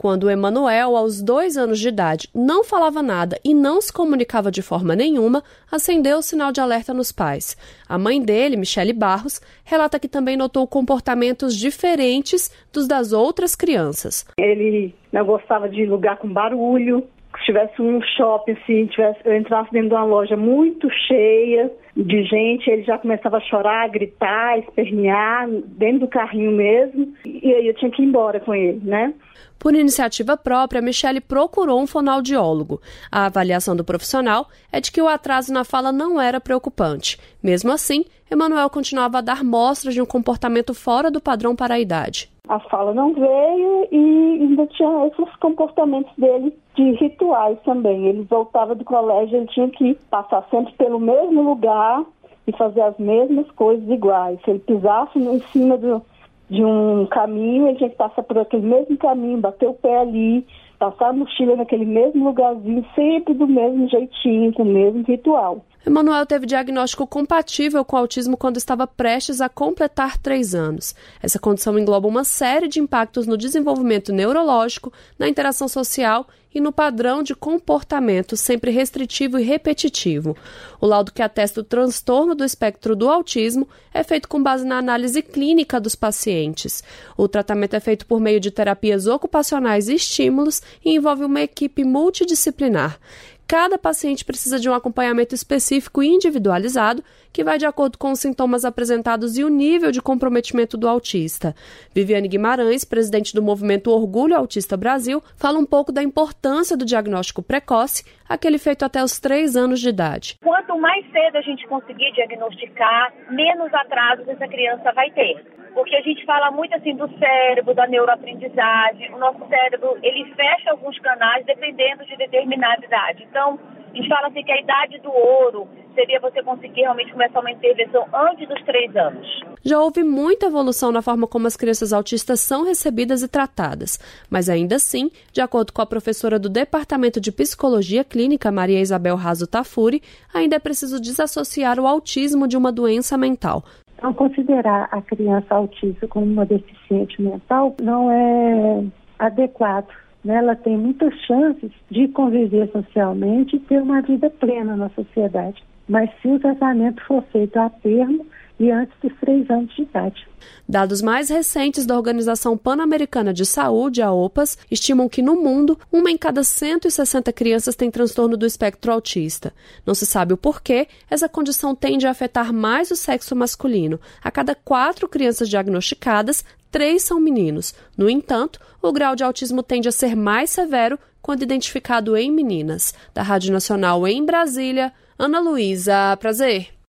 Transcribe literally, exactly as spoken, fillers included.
Quando Emanuel, aos dois anos de idade, não falava nada e não se comunicava de forma nenhuma, acendeu o sinal de alerta nos pais. A mãe dele, Michele Barros, relata que também notou comportamentos diferentes dos das outras crianças. Ele não gostava de lugar com barulho. Se tivesse um shopping, se tivesse, eu entrasse dentro de uma loja muito cheia de gente, ele já começava a chorar, a gritar, a espernear, dentro do carrinho mesmo, e aí eu tinha que ir embora com ele, né? Por iniciativa própria, Michele procurou um fonoaudiólogo. A avaliação do profissional é de que o atraso na fala não era preocupante. Mesmo assim, Emanuel continuava a dar mostras de um comportamento fora do padrão para a idade. A fala não veio e ainda tinha esses comportamentos dele de rituais também. Ele voltava do colégio, ele tinha que passar sempre pelo mesmo lugar e fazer as mesmas coisas iguais. Se ele pisasse em cima do, de um caminho, ele tinha que passar por aquele mesmo caminho, bater o pé ali, passar a mochila naquele mesmo lugarzinho, sempre do mesmo jeitinho, com o mesmo ritual. Emanuel teve diagnóstico compatível com autismo quando estava prestes a completar três anos. Essa condição engloba uma série de impactos no desenvolvimento neurológico, na interação social e no padrão de comportamento sempre restritivo e repetitivo. O laudo que atesta o transtorno do espectro do autismo é feito com base na análise clínica dos pacientes. O tratamento é feito por meio de terapias ocupacionais e estímulos e envolve uma equipe multidisciplinar. Cada paciente precisa de um acompanhamento específico e individualizado que vai de acordo com os sintomas apresentados e o nível de comprometimento do autista. Viviane Guimarães, presidente do movimento Orgulho Autista Brasil, fala um pouco da importância do diagnóstico precoce, aquele feito até os três anos de idade. Quanto mais cedo a gente conseguir diagnosticar, menos atrasos essa criança vai ter. Porque a gente fala muito assim do cérebro, da neuroaprendizagem. O nosso cérebro, ele fecha alguns canais dependendo de determinada idade. Então, a gente fala assim que a idade do ouro seria você conseguir realmente começar uma intervenção antes dos três anos. Já houve muita evolução na forma como as crianças autistas são recebidas e tratadas. Mas ainda assim, de acordo com a professora do Departamento de Psicologia Clínica, Maria Isabel Raso Tafuri, ainda é preciso desassociar o autismo de uma doença mental. Então, considerar a criança autista como uma deficiente mental não é adequado. Ela tem muitas chances de conviver socialmente e ter uma vida plena na sociedade. Mas se o tratamento for feito a termo e antes dos três anos de idade. Dados mais recentes da Organização Pan-Americana de Saúde, a OPAS, estimam que no mundo, uma em cada cento e sessenta crianças tem transtorno do espectro autista. Não se sabe o porquê, essa condição tende a afetar mais o sexo masculino. A cada quatro crianças diagnosticadas, três são meninos. No entanto, o grau de autismo tende a ser mais severo quando identificado em meninas. Da Rádio Nacional em Brasília, Ana Luísa Prazer.